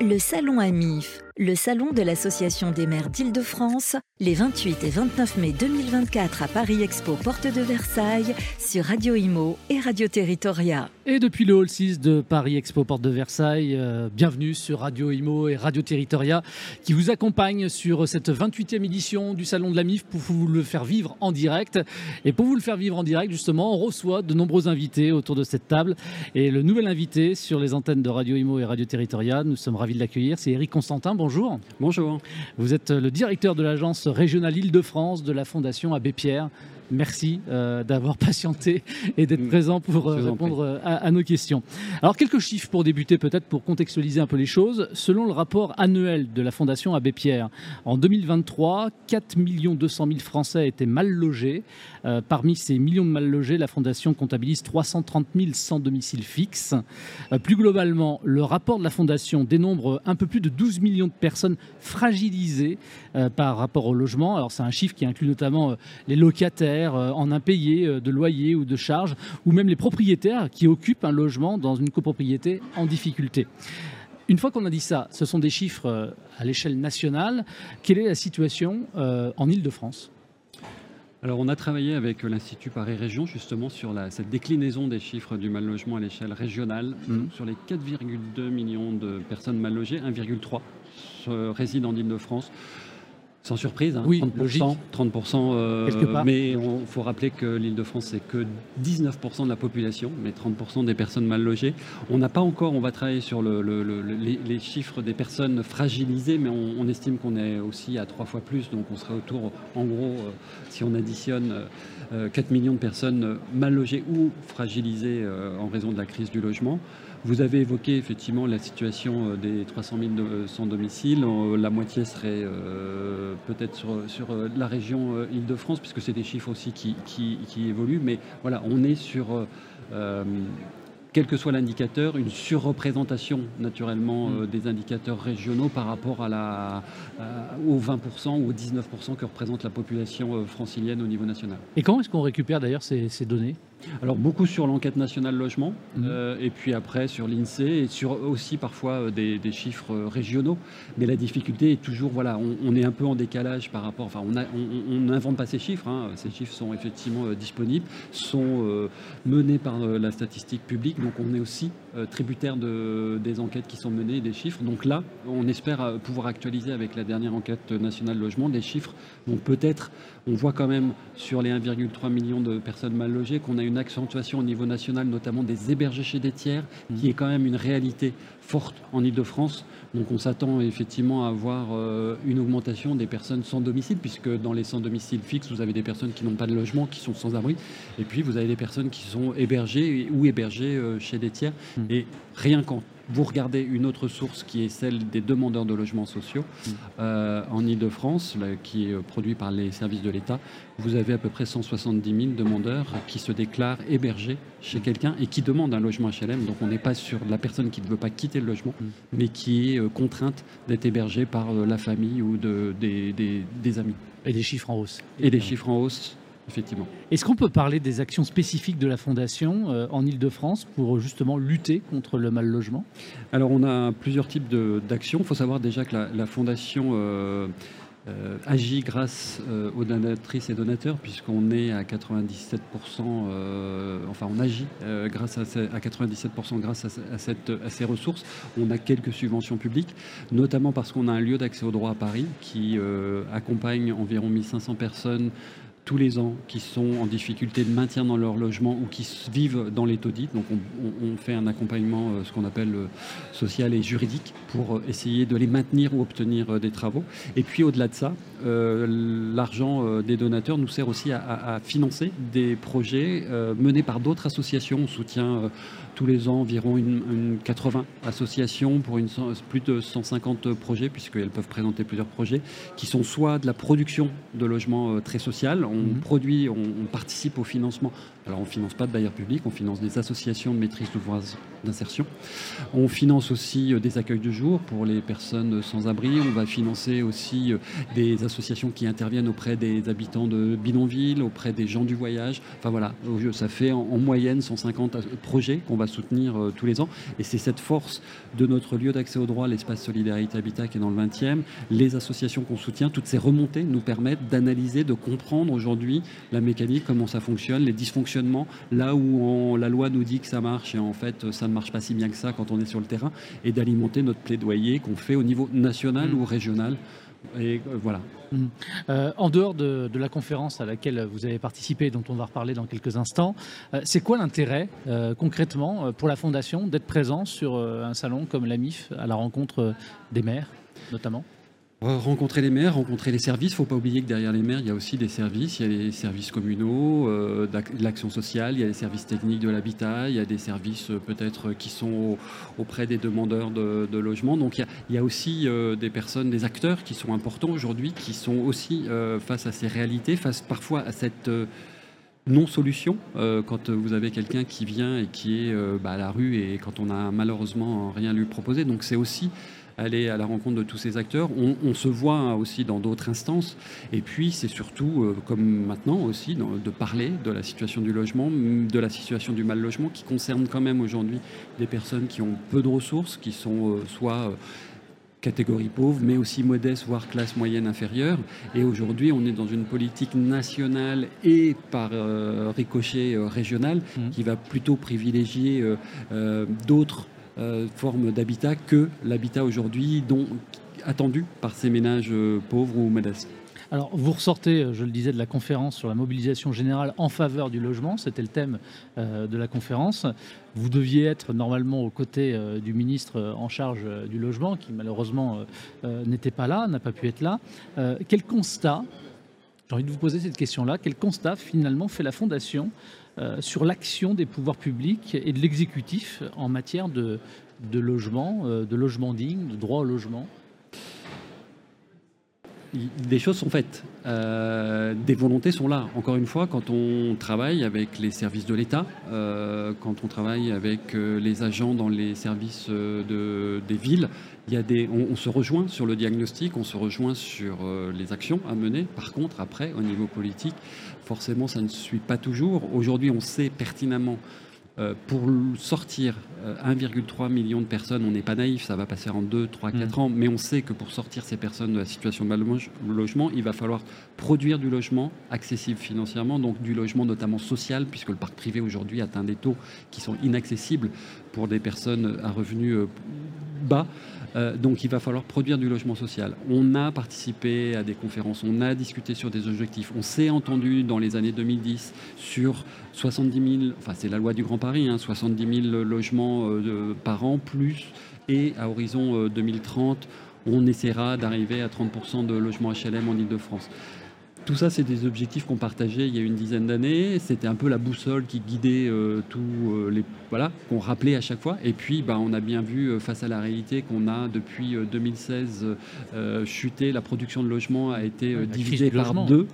Le Salon AMIF, le salon de l'Association des maires d'Île-de-France, les 28 et 29 mai 2024 à Paris Expo, porte de Versailles, sur Radio Imo et Radio Territoria. Et depuis le hall 6 de Paris Expo, porte de Versailles, bienvenue sur Radio Imo et Radio Territoria qui vous accompagnent sur cette 28e édition du Salon de l'AMIF pour vous le faire vivre en direct. Et pour vous le faire vivre en direct, justement, on reçoit de nombreux invités autour de cette table. Et le nouvel invité sur les antennes de Radio Imo et Radio Territoria, nous sommes ravis de l'accueillir, c'est Éric Constantin. Bonjour. Bonjour. Vous êtes le directeur de l'agence régionale Île-de-France de la Fondation Abbé Pierre. Merci d'avoir patienté et d'être présent pour répondre à nos questions. Alors, quelques chiffres pour débuter, peut-être pour contextualiser un peu les choses. Selon le rapport annuel de la Fondation Abbé Pierre, en 2023, 4 200 000 Français étaient mal logés. Parmi ces millions de mal logés, la Fondation comptabilise 330 000 sans domicile fixe. Plus globalement, le rapport de la Fondation dénombre un peu plus de 12 millions de personnes fragilisées par rapport au logement. Alors, c'est un chiffre qui inclut notamment les locataires en impayés de loyer ou de charges, ou même les propriétaires qui occupent un logement dans une copropriété en difficulté. Une fois qu'on a dit ça, ce sont des chiffres à l'échelle nationale. Quelle est la situation en Île-de-France ? Alors, on a travaillé avec l'Institut Paris Région justement sur cette déclinaison des chiffres du mal logement à l'échelle régionale. Sur les 4,2 millions de personnes mal logées, 1,3 résident en Île-de-France. Sans surprise, hein, oui, 30%, logique. 30% Quelque part. Mais il faut rappeler que l'Île-de-France, c'est que 19% de la population, mais 30% des personnes mal logées. On n'a pas encore, on va travailler sur les chiffres des personnes fragilisées, mais on estime qu'on est aussi à 3 fois plus, donc on serait autour, en gros, si on additionne 4 millions de personnes mal logées ou fragilisées en raison de la crise du logement. Vous avez évoqué effectivement la situation des 300 000 sans domicile. La moitié serait peut-être sur la région Île-de-France, puisque c'est des chiffres aussi qui évoluent. Mais voilà, on est sur, quel que soit l'indicateur, une surreprésentation naturellement des indicateurs régionaux par rapport aux 20% ou aux 19% que représente la population francilienne au niveau national. Et comment est-ce qu'on récupère d'ailleurs ces données ? Alors beaucoup sur l'enquête nationale logement et puis après sur l'INSEE et sur aussi parfois des chiffres régionaux. Mais la difficulté est toujours, voilà, on est un peu en décalage par rapport, enfin on n'invente pas ces chiffres, hein. Ces chiffres sont effectivement disponibles, sont menés par la statistique publique, donc on est aussi tributaire des enquêtes qui sont menées et des chiffres. Donc là, on espère pouvoir actualiser avec la dernière enquête nationale logement des chiffres. Donc peut-être, on voit quand même sur les 1,3 million de personnes mal logées qu'on a une accentuation au niveau national, notamment des hébergés chez des tiers, qui est quand même une réalité forte en Île-de-France. Donc on s'attend effectivement à avoir une augmentation des personnes sans domicile, puisque dans les sans domicile fixe, vous avez des personnes qui n'ont pas de logement, qui sont sans abri, et puis vous avez des personnes qui sont hébergées ou hébergées chez des tiers. Et rien qu'en vous regardez une autre source qui est celle des demandeurs de logements sociaux en Île-de-France, qui est produit par les services de l'État. Vous avez à peu près 170 000 demandeurs qui se déclarent hébergés chez quelqu'un et qui demandent un logement HLM. Donc on n'est pas sur la personne qui ne veut pas quitter le logement, mais qui est contrainte d'être hébergée par la famille ou des amis. Et des chiffres en hausse. Et des chiffres en hausse. Effectivement. Est-ce qu'on peut parler des actions spécifiques de la Fondation en Île-de-France pour justement lutter contre le mal logement ? Alors on a plusieurs types d'actions. Il faut savoir déjà que la Fondation agit grâce aux donatrices et donateurs, puisqu'on est à 97%, enfin on agit grâce à 97% grâce à ces ressources. On a quelques subventions publiques, notamment parce qu'on a un lieu d'accès au droit à Paris qui accompagne environ 1500 personnes tous les ans qui sont en difficulté de maintien dans leur logement ou qui vivent dans les taudis. Donc on fait un accompagnement, ce qu'on appelle social et juridique, pour essayer de les maintenir ou obtenir des travaux. Et puis au-delà de ça, l'argent des donateurs nous sert aussi à financer des projets menés par d'autres associations. On soutient tous les ans environ 80 associations pour plus de 150 projets, puisqu'elles peuvent présenter plusieurs projets, qui sont soit de la production de logements très social. On produit, on participe au financement. Alors on ne finance pas de bailleurs publics, on finance des associations de maîtrise d'ouvrage d'insertion. On finance aussi des accueils de jour pour les personnes sans abri. On va financer aussi des associations qui interviennent auprès des habitants de bidonvilles, auprès des gens du voyage. Enfin voilà, ça fait en moyenne 150 projets qu'on va va soutenir tous les ans. Et c'est cette force de notre lieu d'accès au droit, l'espace Solidarité Habitat qui est dans le 20e, les associations qu'on soutient, toutes ces remontées nous permettent d'analyser, de comprendre aujourd'hui la mécanique, comment ça fonctionne, les dysfonctionnements, là où la loi nous dit que ça marche et en fait ça ne marche pas si bien que ça quand on est sur le terrain, et d'alimenter notre plaidoyer qu'on fait au niveau national ou régional. Et voilà. En dehors de la conférence à laquelle vous avez participé, dont on va reparler dans quelques instants, c'est quoi l'intérêt concrètement pour la Fondation d'être présent sur un salon comme l'AMIF, à la rencontre des maires notamment ? Rencontrer les maires, rencontrer les services. Il ne faut pas oublier que derrière les maires, il y a aussi des services. Il y a les services communaux, de l'action sociale, il y a les services techniques de l'habitat, il y a des services peut-être qui sont auprès des demandeurs de logement. Donc il y a aussi des personnes, des acteurs qui sont importants aujourd'hui, qui sont aussi face à ces réalités, face parfois à cette non-solution. Quand vous avez quelqu'un qui vient et qui est à la rue et quand on n'a malheureusement rien à lui proposer. Donc c'est aussi aller à la rencontre de tous ces acteurs. On se voit aussi dans d'autres instances. Et puis, c'est surtout, comme maintenant aussi, de parler de la situation du logement, de la situation du mal-logement, qui concerne quand même aujourd'hui des personnes qui ont peu de ressources, qui sont soit catégorie pauvre, mais aussi modeste, voire classe moyenne inférieure. Et aujourd'hui, on est dans une politique nationale et par ricochet régional qui va plutôt privilégier d'autres formes d'habitat que l'habitat aujourd'hui attendu par ces ménages pauvres ou modestes. Alors, vous ressortez, je le disais, de la conférence sur la mobilisation générale en faveur du logement. C'était le thème de la conférence. Vous deviez être normalement aux côtés du ministre en charge du logement, qui malheureusement n'était pas là, n'a pas pu être là. Quel constat, j'ai envie de vous poser cette question-là, quel constat finalement fait la Fondation sur l'action des pouvoirs publics et de l'exécutif en matière de logement digne, de droit au logement ? Des choses sont faites, des volontés sont là. Encore une fois, quand on travaille avec les services de l'État, quand on travaille avec les agents dans les services des villes, on se rejoint sur le diagnostic, on se rejoint sur les actions à mener. Par contre, après, au niveau politique, forcément, ça ne suit pas toujours. Aujourd'hui, on sait pertinemment pour sortir 1,3 million de personnes, on n'est pas naïf, ça va passer en 2, 3, 4 ans, mais on sait que pour sortir ces personnes de la situation de mal-logement, il va falloir produire du logement accessible financièrement, donc du logement notamment social, puisque le parc privé aujourd'hui atteint des taux qui sont inaccessibles pour des personnes à revenus bas. Donc il va falloir produire du logement social. On a participé à des conférences, on a discuté sur des objectifs, on s'est entendu dans les années 2010 sur 70 000, enfin c'est la loi du Grand Paris, 70 000 logements par an plus, et à horizon 2030, on essaiera d'arriver à 30% de logements HLM en Ile-de-France. Tout ça, c'est des objectifs qu'on partageait il y a une dizaine d'années. C'était un peu la boussole qui guidait qu'on rappelait à chaque fois. Et puis, on a bien vu, face à la réalité, qu'on a depuis 2016 chuté. La production de logements a été divisée par 2.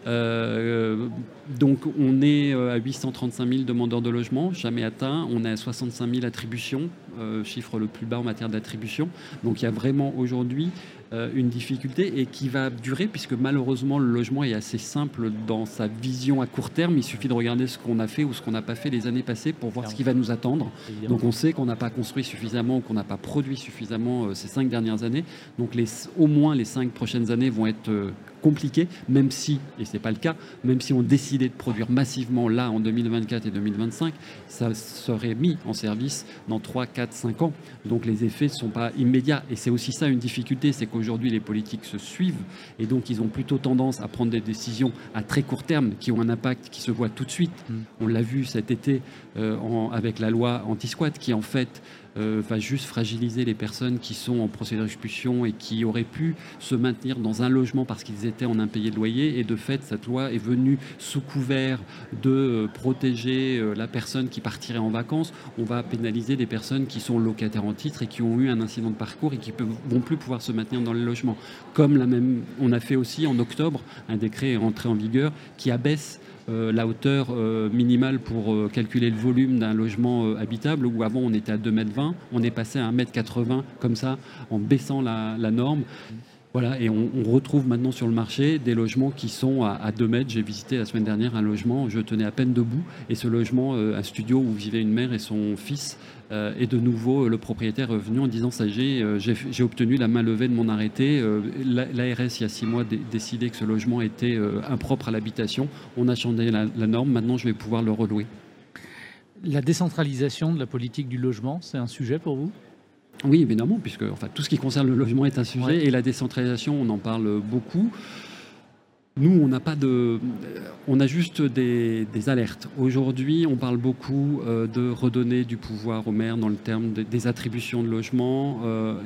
Donc, on est à 835 000 demandeurs de logement, jamais atteints. On est à 65 000 attributions, chiffre le plus bas en matière d'attribution. Donc, il y a vraiment aujourd'hui une difficulté et qui va durer, puisque malheureusement le logement est assez simple dans sa vision à court terme. Il suffit de regarder ce qu'on a fait ou ce qu'on n'a pas fait les années passées pour voir ce qui va nous attendre. Donc on sait qu'on n'a pas construit suffisamment ou qu'on n'a pas produit suffisamment ces 5 dernières années. Donc au moins les 5 prochaines années vont être compliquées, même si, et ce n'est pas le cas, même si on décidait de produire massivement là en 2024 et 2025, ça serait mis en service dans 3, 4, 5 ans. Donc les effets ne sont pas immédiats. Et c'est aussi ça une difficulté, c'est qu'aujourd'hui les politiques se suivent et donc ils ont plutôt tendance à prendre des décisions à très court terme qui ont un impact qui se voit tout de suite. On l'a vu cet été avec la loi anti-squat qui en fait va juste fragiliser les personnes qui sont en procédure d'expulsion et qui auraient pu se maintenir dans un logement parce qu'ils étaient en impayé de loyer. Et de fait, cette loi est venue sous couvert de protéger la personne qui partirait en vacances. On va pénaliser des personnes qui sont locataires en titre et qui ont eu un incident de parcours et qui ne vont plus pouvoir se maintenir dans le logement. Comme on a fait aussi en octobre, un décret est rentré en vigueur qui abaisse la hauteur minimale pour calculer le volume d'un logement habitable, où avant on était à 2,20 m, on est passé à 1,80 m comme ça, en baissant la norme. Voilà, et on retrouve maintenant sur le marché des logements qui sont à 2 mètres. J'ai visité la semaine dernière un logement, je tenais à peine debout, et ce logement, un studio où vivaient une mère et son fils, et de nouveau le propriétaire est venu en disant ça j'ai obtenu la main levée de mon arrêté. L'ARS il y a 6 mois décidé que ce logement était impropre à l'habitation. On a changé la norme, maintenant je vais pouvoir le relouer. La décentralisation de la politique du logement, c'est un sujet pour vous ? Oui, évidemment, puisque tout ce qui concerne le logement est un sujet, et la décentralisation, on en parle beaucoup. Nous, on a juste des alertes. Aujourd'hui, on parle beaucoup de redonner du pouvoir aux maires dans le terme des attributions de logements.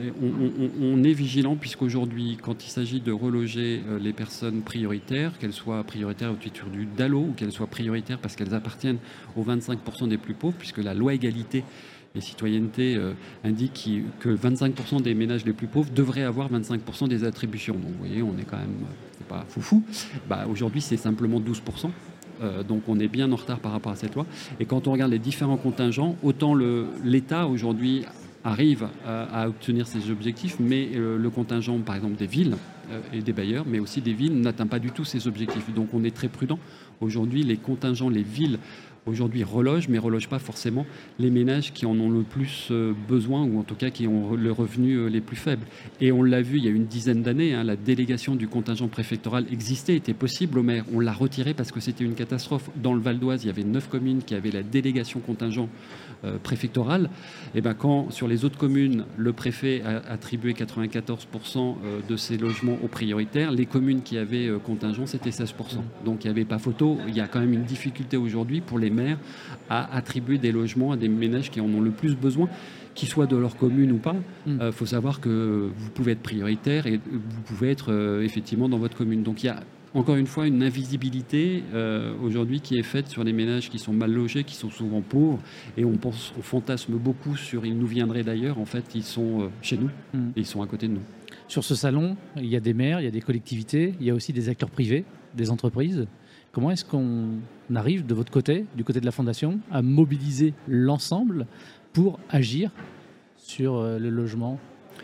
On est vigilant, puisqu'aujourd'hui, quand il s'agit de reloger les personnes prioritaires, qu'elles soient prioritaires au titre du DALO ou qu'elles soient prioritaires parce qu'elles appartiennent aux 25% des plus pauvres, puisque la loi égalité et citoyenneté indique que 25% des ménages les plus pauvres devraient avoir 25% des attributions. Donc vous voyez, on est quand même, c'est pas foufou. Aujourd'hui, c'est simplement 12%. Donc on est bien en retard par rapport à cette loi. Et quand on regarde les différents contingents, autant l'État aujourd'hui arrive à obtenir ces objectifs, mais le contingent, par exemple, des villes et des bailleurs, mais aussi des villes, n'atteint pas du tout ces objectifs. Donc on est très prudent. Aujourd'hui, les contingents, les villes, aujourd'hui relogent, mais ne relogent pas forcément les ménages qui en ont le plus besoin, ou en tout cas qui ont le revenu les plus faibles. Et on l'a vu il y a une dizaine d'années, la délégation du contingent préfectoral existait, était possible au maire. On l'a retiré parce que c'était une catastrophe. Dans le Val d'Oise, il y avait 9 communes qui avaient la délégation contingent préfectorale. Et quand sur les autres communes, le préfet a attribué 94% de ces logements aux prioritaires, les communes qui avaient contingent, c'était 16%. Donc il n'y avait pas photo. Il y a quand même une difficulté aujourd'hui pour les maires à attribuer des logements à des ménages qui en ont le plus besoin, qu'ils soient de leur commune ou pas. Faut savoir que vous pouvez être prioritaire et vous pouvez être effectivement dans votre commune. Donc il y a encore une fois une invisibilité aujourd'hui qui est faite sur les ménages qui sont mal logés, qui sont souvent pauvres, et on fantasme beaucoup sur ils nous viendraient d'ailleurs. En fait, ils sont chez nous et ils sont à côté de nous. Sur ce salon, il y a des maires, il y a des collectivités, il y a aussi des acteurs privés, des entreprises. Comment est-ce qu'on arrive de votre côté, du côté de la Fondation, à mobiliser l'ensemble pour agir sur le logement ?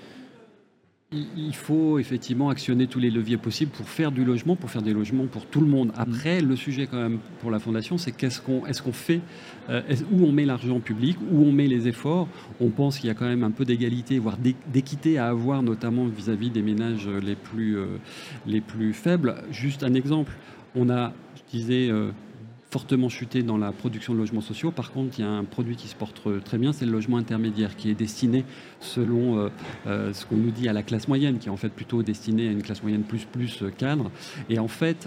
Il faut effectivement actionner tous les leviers possibles pour faire du logement, pour faire des logements pour tout le monde. Après, le sujet quand même pour la Fondation, c'est est-ce qu'on fait, où on met l'argent public, où on met les efforts. On pense qu'il y a quand même un peu d'égalité, voire d'équité à avoir, notamment vis-à-vis des ménages les plus faibles. Juste un exemple, on a, je disais, fortement chuté dans la production de logements sociaux. Par contre, il y a un produit qui se porte très bien, c'est le logement intermédiaire, qui est destiné, selon ce qu'on nous dit, à la classe moyenne, qui est en fait plutôt destiné à une classe moyenne plus cadre. Et en fait,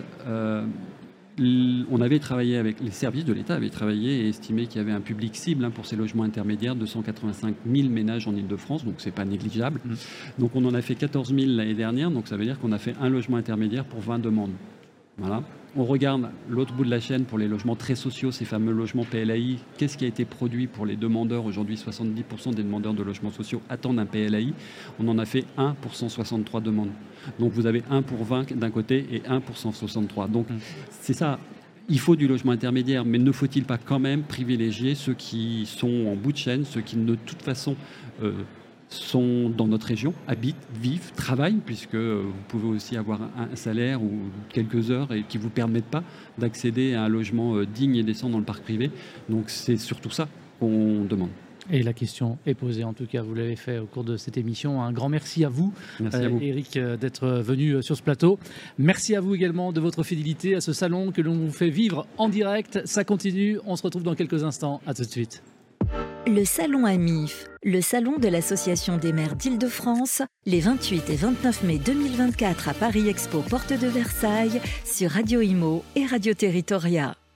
on avait travaillé avec les services de l'État, avaient travaillé et estimé qu'il y avait un public cible pour ces logements intermédiaires, 285 000 ménages en Ile-de-France, donc c'est pas négligeable. Donc on en a fait 14 000 l'année dernière, donc ça veut dire qu'on a fait un logement intermédiaire pour 20 demandes. Voilà. On regarde l'autre bout de la chaîne pour les logements très sociaux, ces fameux logements PLAI. Qu'est-ce qui a été produit pour les demandeurs ? Aujourd'hui, 70% des demandeurs de logements sociaux attendent un PLAI. On en a fait 1 pour 163 demandes. Donc vous avez 1 pour 20 d'un côté et 1 pour 163. Donc c'est ça. Il faut du logement intermédiaire, mais ne faut-il pas quand même privilégier ceux qui sont en bout de chaîne, ceux qui de toute façon sont dans notre région, habitent, vivent, travaillent, puisque vous pouvez aussi avoir un salaire ou quelques heures et qui ne vous permettent pas d'accéder à un logement digne et décent dans le parc privé. Donc c'est surtout ça qu'on demande. Et la question est posée, en tout cas, vous l'avez fait au cours de cette émission. Un grand merci à vous, Éric, d'être venu sur ce plateau. Merci à vous également de votre fidélité à ce salon que l'on vous fait vivre en direct. Ça continue, on se retrouve dans quelques instants. À tout de suite. Le Salon AMIF, le salon de l'Association des maires d'Île-de-France, les 28 et 29 mai 2024 à Paris Expo, porte de Versailles, sur Radio Imo et Radio Territoria.